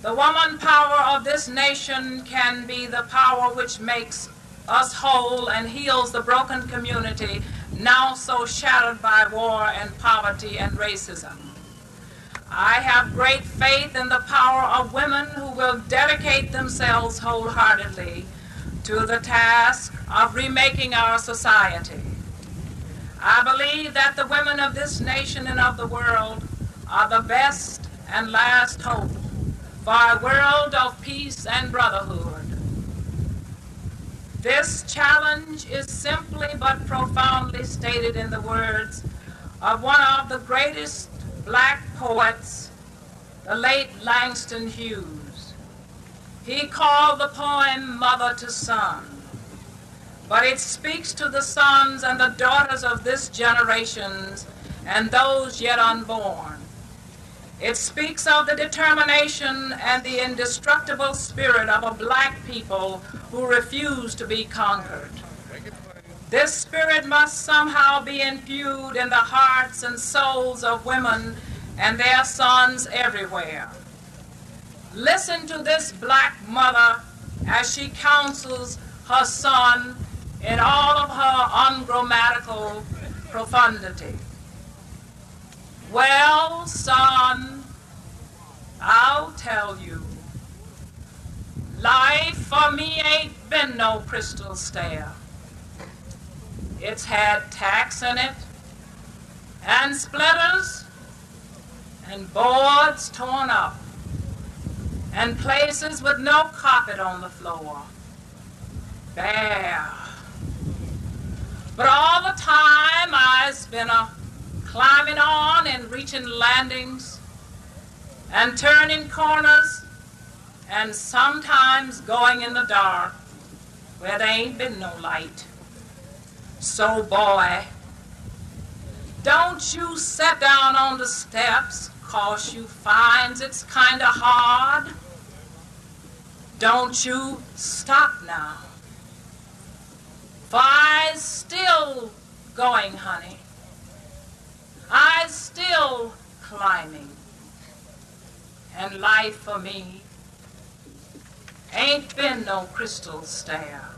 The woman power of this nation can be the power which makes us whole and heals the broken community now so shattered by war and poverty and racism. I have great faith in the power of women who will dedicate themselves wholeheartedly to the task of remaking our society. I believe that the women of this nation and of the world are the best and last hope for a world of peace and brotherhood. This challenge is simply but profoundly stated in the words of one of the greatest black poets, the late Langston Hughes. He called the poem Mother to Son, but it speaks to the sons and the daughters of this generation and those yet unborn. It speaks of the determination and the indestructible spirit of a black people who refuse to be conquered. This spirit must somehow be imbued in the hearts and souls of women and their sons everywhere. Listen to this black mother as she counsels her son in all of her ungrammatical profundity. Well, son, I'll tell you, life for me ain't been no crystal stair. It's had tacks in it, and splitters, and boards torn up, and places with no carpet on the floor, bare. But all the time I've been climbing on and reaching landings and turning corners and sometimes going in the dark where there ain't been no light. So boy, don't you sit down on the steps 'cause you finds it's kind of hard. Don't you stop now. For I's still going, honey. I's still climbing. And life for me ain't been no crystal stair.